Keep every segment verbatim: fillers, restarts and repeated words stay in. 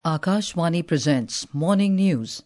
Akashvani presents Morning News.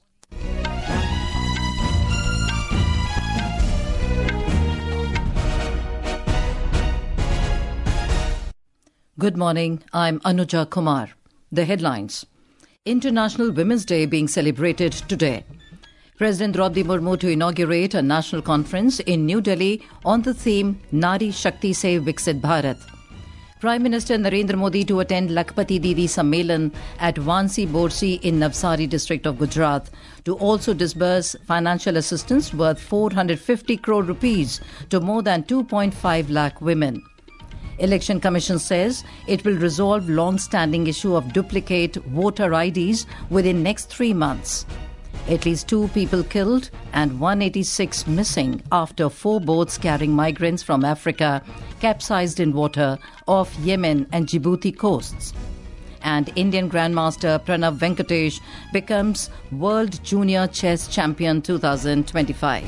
Good morning, I'm Anuja Kumar. The headlines. International Women's Day being celebrated today. President Draupadi Murmu to inaugurate a national conference in New Delhi on the theme Nari Shakti Se Viksit Bharat. Prime Minister Narendra Modi to attend Lakhpati Didi Sammelan at Vansi Borsi in Navsari district of Gujarat to also disburse financial assistance worth four hundred fifty crore rupees to more than two point five lakh women. Election Commission says it will resolve long-standing issue of duplicate voter I Ds within next three months. At least two people killed and one hundred eighty-six missing after four boats carrying migrants from Africa capsized in water off Yemen and Djibouti coasts. And Indian Grandmaster Pranav Venkatesh becomes World Junior Chess Champion twenty twenty-five.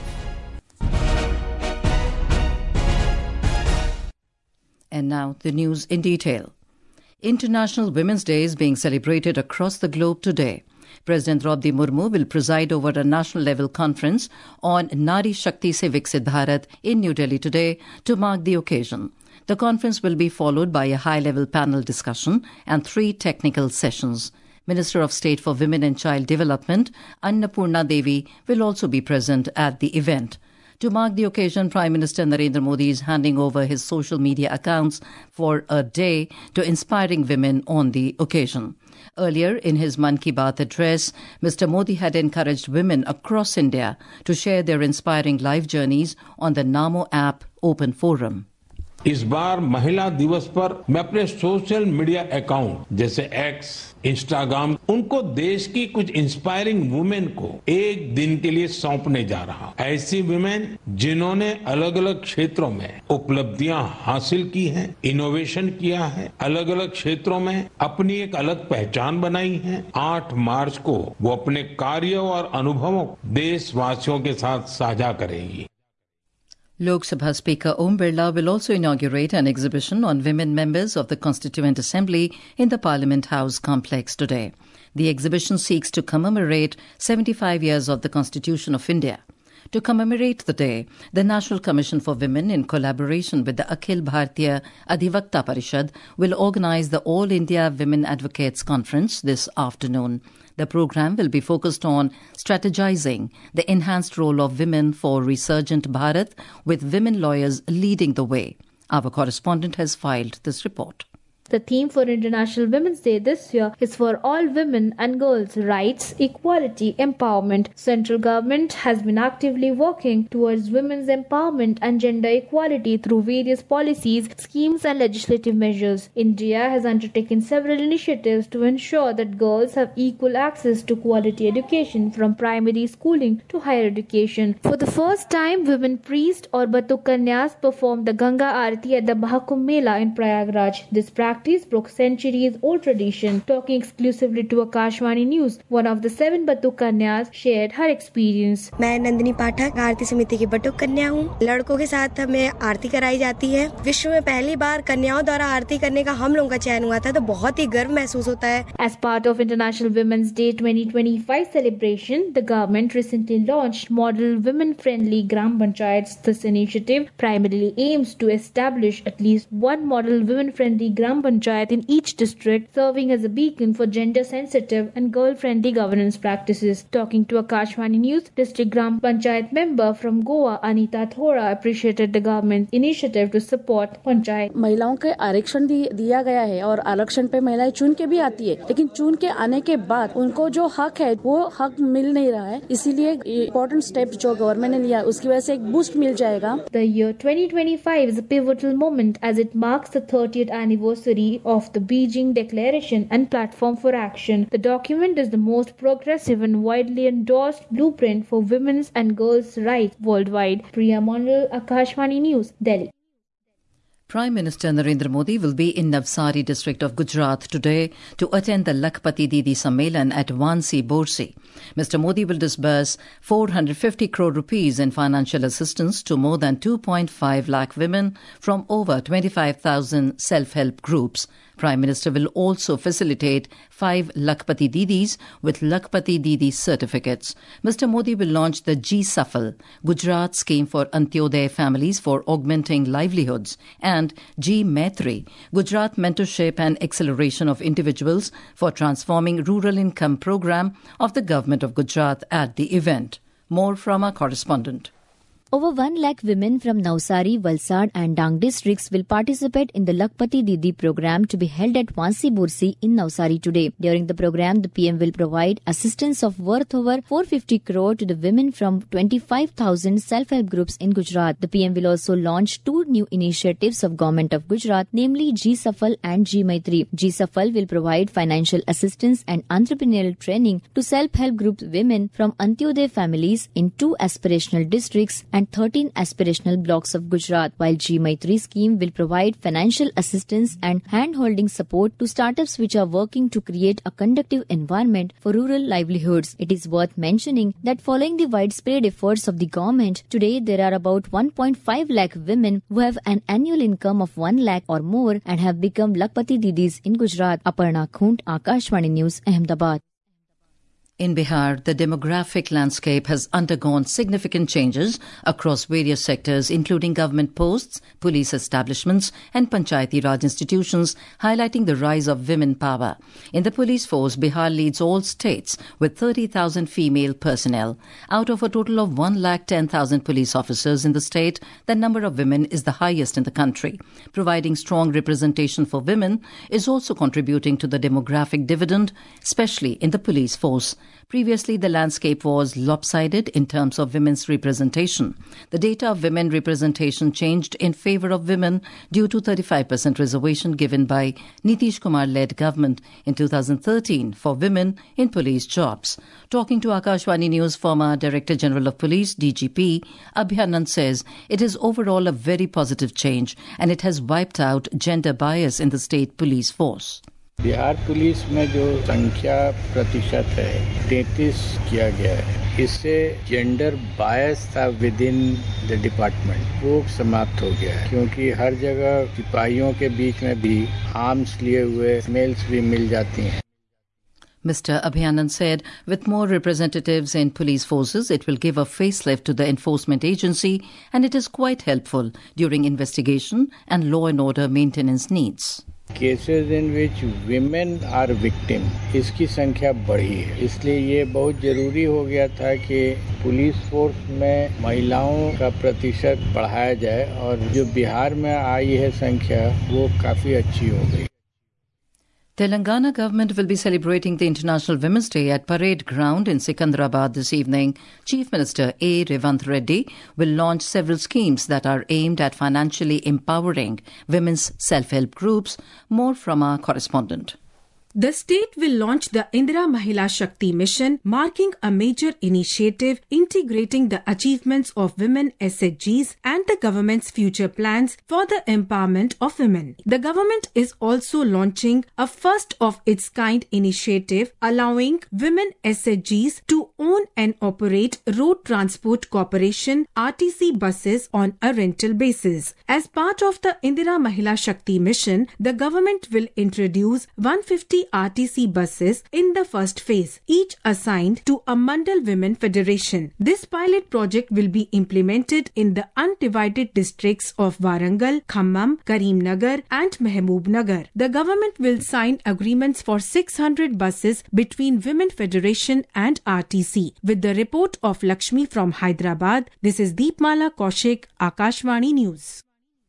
And now the news in detail. International Women's Day is being celebrated across the globe today. President Draupadi Murmu will preside over a national-level conference on Nari Shakti Se Viksit Bharat in New Delhi today to mark the occasion. The conference will be followed by a high-level panel discussion and three technical sessions. Minister of State for Women and Child Development, Annapurna Devi, will also be present at the event. To mark the occasion, Prime Minister Narendra Modi is handing over his social media accounts for a day to inspiring women on the occasion. Earlier, in his Mann Ki Baat address, Mister Modi had encouraged women across India to share their inspiring life journeys on the Namo app open forum. इस बार महिला दिवस पर मैं अपने social media account जैसे X, Instagram उनको देश की कुछ इंस्पायरिंग वुमेन को एक दिन के लिए सौंपने जा रहा। ऐसी वुमेन जिन्होंने अलग अलग क्षेत्रों में उपलब्धियां हासिल की हैं, इनोवेशन किया है, अलग अलग क्षेत्रों में अपनी एक अलग पहचान बनाई है। आठ मार्च को वो अपने कार्य और अनुभवों देशवासियों के साथ साझा करेंगी। Lok Sabha Speaker Om Birla will also inaugurate an exhibition on women members of the Constituent Assembly in the Parliament House complex today. The exhibition seeks to commemorate seventy-five years of the Constitution of India. To commemorate the day, the National Commission for Women, in collaboration with the Akhil Bharatiya Adhivakta Parishad, will organize the All India Women Advocates Conference this afternoon. The program will be focused on strategizing the enhanced role of women for resurgent Bharat, with women lawyers leading the way. Our correspondent has filed this report. The theme for International Women's Day this year is for all women and girls' rights, equality, empowerment. Central government has been actively working towards women's empowerment and gender equality through various policies, schemes and legislative measures. India has undertaken several initiatives to ensure that girls have equal access to quality education from primary schooling to higher education. For the first time, women priests or Batuk Kanyas performed the Ganga Aarti at the Mahakumbh Mela in Prayagraj. This practice broke centuries-old tradition. Talking exclusively to Akashvani News, one of the seven Batuk Kanyas shared her experience. मैं नंदिनी पाठक आरती समिति की बटुक कन्या हूँ। लड़कों के साथ हमें आरती कराई जाती है। विश्व में पहली बार कन्याओं द्वारा आरती करने का हम लोगों का चयन हुआ था, तो बहुत ही गर्व महसूस होता है। As part of International Women's Day twenty twenty-five celebration, the government recently launched Model Women-Friendly Gram Panchayats. This initiative primarily aims to establish at least one model women-friendly Gram Panchayat in each district, serving as a beacon for gender-sensitive and girl-friendly governance practices. Talking to Akashvani News, District Gram Panchayat member from Goa, Anita Thora, appreciated the government's initiative to support Panchayat. महिलाओं के आरक्षण दिया गया है और आरक्षण पे महिलाएं चुन के भी आती है, लेकिन चुन के आने के बाद उनको जो हक है वो हक मिल नहीं रहा है। इसीलिए इम्पोर्टेंट स्टेप जो गवर्नमेंट ने लिया उसकी वजह से एक बूस्ट मिल जाएगा। The year twenty twenty-five is a pivotal moment as it marks the thirtieth anniversary of the Beijing Declaration and Platform for Action. The document is the most progressive and widely endorsed blueprint for women's and girls' rights worldwide. Priya Mondal, Akashvani News, Delhi. Prime Minister Narendra Modi will be in Navsari district of Gujarat today to attend the Lakhpati Didi Sammelan at Vansi Borsi. Mister Modi will disburse four hundred fifty crore rupees in financial assistance to more than two point five lakh women from over twenty-five thousand self-help groups. Prime Minister will also facilitate five Lakhpati Didis with Lakhpati Didi certificates. Mister Modi will launch the G Safal, Gujarat scheme for Antyodaya families for augmenting livelihoods, and G Maitri, Gujarat mentorship and acceleration of individuals for transforming rural income program of the Government of Gujarat at the event. More from our correspondent. Over one lakh women from Navsari, Valsad and Dang districts will participate in the Lakhpati Didi program to be held at Wansi Bursi in Navsari today. During the program, the P M will provide assistance of worth over four hundred fifty crore to the women from twenty-five thousand self-help groups in Gujarat. The P M will also launch two new initiatives of Government of Gujarat, namely G Safal and G Maitri. G Safal will provide financial assistance and entrepreneurial training to self-help group women from Antyodaya families in two aspirational districts and thirteen aspirational blocks of Gujarat, while G Maitri scheme will provide financial assistance and hand-holding support to startups which are working to create a conducive environment for rural livelihoods. It is worth mentioning that following the widespread efforts of the government, today there are about one point five lakh women who have an annual income of one lakh or more and have become Lakhpati Didis in Gujarat. Aparna Khund, Akashvani News, Ahmedabad. In Bihar, the demographic landscape has undergone significant changes across various sectors, including government posts, police establishments, and Panchayati Raj institutions, highlighting the rise of women power. In the police force, Bihar leads all states with thirty thousand female personnel. Out of a total of one lakh ten thousand police officers in the state, the number of women is the highest in the country. Providing strong representation for women is also contributing to the demographic dividend, especially in the police force. Previously, the landscape was lopsided in terms of women's representation. The data of women representation changed in favour of women due to thirty-five percent reservation given by Nitish Kumar-led government in two thousand thirteen for women in police jobs. Talking to Akashvani News, former Director General of Police, D G P, Abhinandan says it is overall a very positive change and it has wiped out gender bias in the state police force. Bihar police में जो संख्या प्रतिशत है तैंतीस किया गया है, इससे जेंडर बायस था विद इन द डिपार्टमेंट वो समाप्त हो गया है, क्योंकि हर जगह सिपाहियों के बीच में भी आर्म्स लिए हुए मेल्स भी मिल जाती हैं. Mister Abhinandan said, with more representatives in police forces, it will give a facelift to the enforcement agency and it is quite helpful during investigation and law and order maintenance needs. Cases in which women are victim इसकी संख्या बढ़ी है, इसलिए ये बहुत जरूरी हो गया था कि पुलिस फोर्स में महिलाओं का प्रतिशत बढ़ाया जाए और जो बिहार में आई है संख्या वो काफी अच्छी हो गई. Telangana government will be celebrating the International Women's Day at Parade Ground in Secunderabad this evening. Chief Minister A. Revanth Reddy will launch several schemes that are aimed at financially empowering women's self-help groups. More from our correspondent. The state will launch the Indira Mahila Shakti Mission, marking a major initiative integrating the achievements of women S H Gs and the government's future plans for the empowerment of women. The government is also launching a first-of-its-kind initiative allowing women S H Gs to own and operate Road Transport Corporation R T C buses on a rental basis. As part of the Indira Mahila Shakti Mission, the government will introduce one hundred fifty R T C buses in the first phase, each assigned to a Mandal Women Federation. This pilot project will be implemented in the undivided districts of Warangal, Khammam, Karimnagar and Mehboob-Nagar. The government will sign agreements for six hundred buses between Women Federation and R T C. With the report of Lakshmi from Hyderabad, this is Deepmala Kaushik, Akashvani News.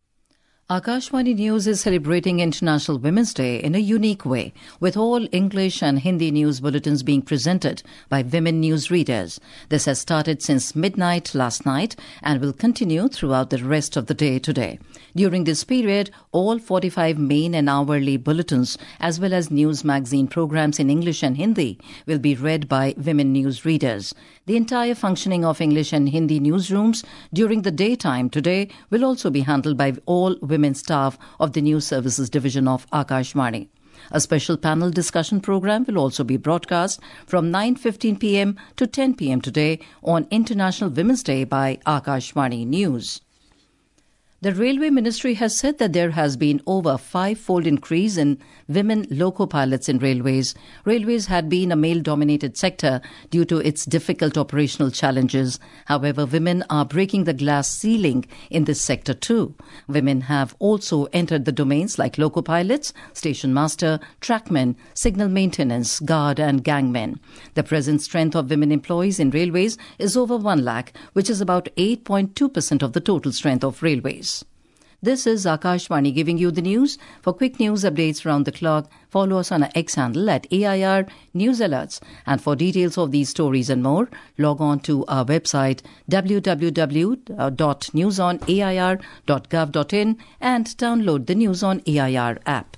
Akashvani News is celebrating International Women's Day in a unique way, with all English and Hindi news bulletins being presented by women news readers. This has started since midnight last night and will continue throughout the rest of the day today. During this period, all forty-five main and hourly bulletins, as well as news magazine programs in English and Hindi, will be read by women news readers. The entire functioning of English and Hindi newsrooms during the daytime today will also be handled by all women staff of the News Services Division of Akashvani. A special panel discussion program will also be broadcast from nine fifteen p.m. to ten p.m. today on International Women's Day by Akashvani News. The Railway Ministry has said that there has been over a five-fold increase in women loco pilots in railways. Railways had been a male-dominated sector due to its difficult operational challenges. However, women are breaking the glass ceiling in this sector too. Women have also entered the domains like loco pilots, station master, trackmen, signal maintenance, guard and gangmen. The present strength of women employees in railways is over one lakh, which is about eight point two percent of the total strength of railways. This is Akashvani giving you the news. For quick news updates round the clock, follow us on our X handle at A I R News Alerts. And for details of these stories and more, log on to our website w w w dot news on a i r dot gov dot in and download the News on A I R app.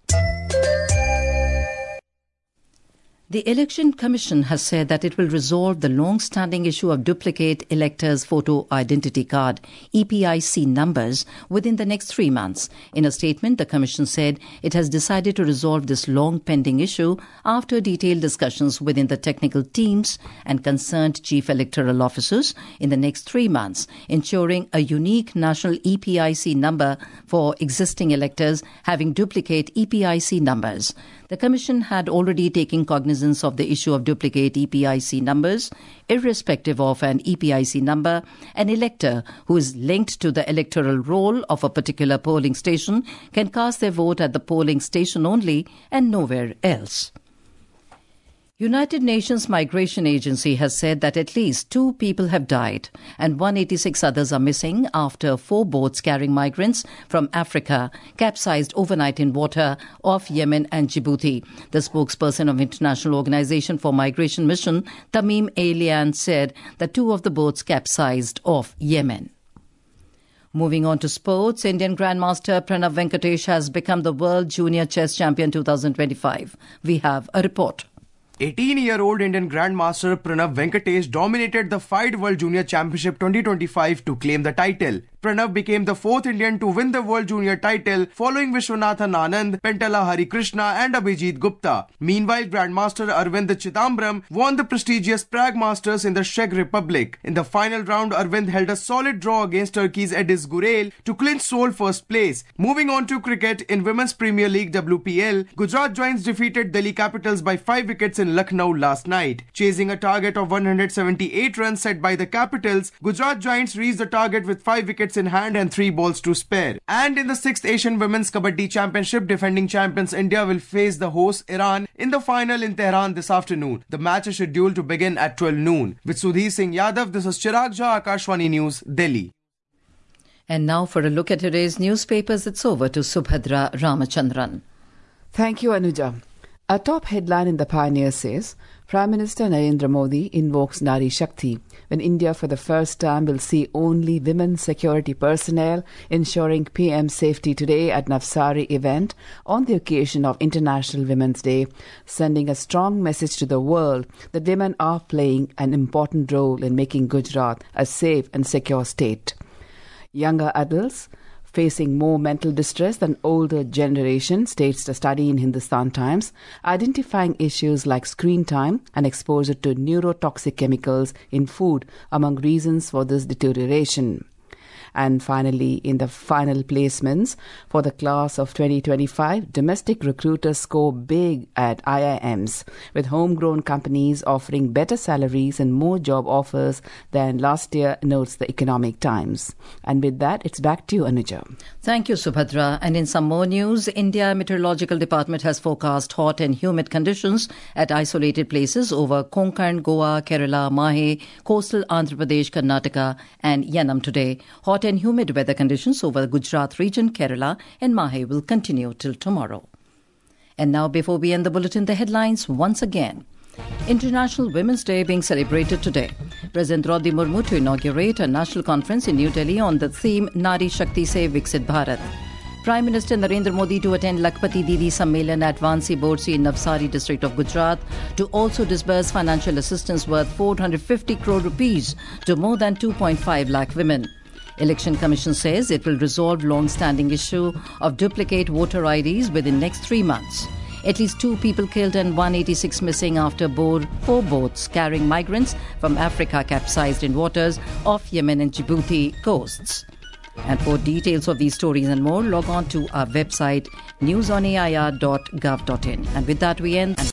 The Election Commission has said that it will resolve the long-standing issue of duplicate electors' photo identity card E P I C numbers within the next three months. In a statement, the Commission said it has decided to resolve this long-pending issue after detailed discussions within the technical teams and concerned chief electoral officers in the next three months, ensuring a unique national E P I C number for existing electors having duplicate E P I C numbers. The Commission had already taken cognizance of the issue of duplicate E P I C numbers. Irrespective of an E P I C number, an elector who is linked to the electoral roll of a particular polling station can cast their vote at the polling station only and nowhere else. United Nations Migration Agency has said that at least two people have died and one hundred eighty-six others are missing after four boats carrying migrants from Africa capsized overnight in water off Yemen and Djibouti. The spokesperson of International Organization for Migration Mission, Tamim Ailian, said that two of the boats capsized off Yemen. Moving on to sports, Indian Grandmaster Pranav Venkatesh has become the World Junior Chess Champion twenty twenty-five. We have a report. eighteen-year-old Indian Grandmaster Pranav Venkatesh dominated the FIDE World Junior Championship twenty twenty-five to claim the title. Pranav became the fourth Indian to win the World Junior title following Vishwanathan Anand, Pentala Harikrishna and Abhijit Gupta. Meanwhile, Grandmaster Arvind Chidambaram won the prestigious Prague Masters in the Czech Republic. In the final round, Arvind held a solid draw against Turkey's Ediz Gurel to clinch sole first place. Moving on to cricket, in Women's Premier League W P L, Gujarat Giants defeated Delhi Capitals by five wickets in Lucknow last night. Chasing a target of one hundred seventy-eight runs set by the Capitals, Gujarat Giants reached the target with five wickets in hand and three balls to spare. And in the sixth Asian Women's Kabaddi Championship, defending champions India will face the host Iran in the final in Tehran this afternoon. The match is scheduled to begin at twelve noon. With Sudhir Singh Yadav, this is Chirag Jha, Akashvani News, Delhi. And now for a look at today's newspapers, it's over to Subhadra Ramachandran. Thank you, Anuja. A top headline in The Pioneer says, Prime Minister Narendra Modi invokes Nari Shakti when India for the first time will see only women security personnel ensuring P M safety today at Navsari event on the occasion of International Women's Day, sending a strong message to the world that women are playing an important role in making Gujarat a safe and secure state. Younger adults facing more mental distress than older generation, states the study in Hindustan Times, identifying issues like screen time and exposure to neurotoxic chemicals in food among reasons for this deterioration. And finally, in the final placements for the class of twenty twenty-five, domestic recruiters score big at I I Ms, with homegrown companies offering better salaries and more job offers than last year, notes the Economic Times. And with that, it's back to you, Anuja. Thank you, Subhadra. And in some more news, India Meteorological Department has forecast hot and humid conditions at isolated places over Konkan, Goa, Kerala, Mahe, coastal Andhra Pradesh, Karnataka and Yanam today. Hot and humid weather conditions over the Gujarat region, Kerala and Mahe will continue till tomorrow. And now, before we end the bulletin, the headlines once again. International Women's Day being celebrated today. President Draupadi Murmu to inaugurate a national conference in New Delhi on the theme Nari Shakti Se Viksit Bharat. Prime Minister Narendra Modi to attend Lakhpati Didi Sammelan at Vansi Borsi in Navsari district of Gujarat to also disburse financial assistance worth four hundred fifty crore rupees to more than two point five lakh women. Election Commission says it will resolve long-standing issue of duplicate voter I Ds within next three months. At least two people killed and one hundred eighty-six missing after board four boats carrying migrants from Africa capsized in waters off Yemen and Djibouti coasts. And for details of these stories and more, log on to our website news on A I R dot gov dot in. And with that, we end.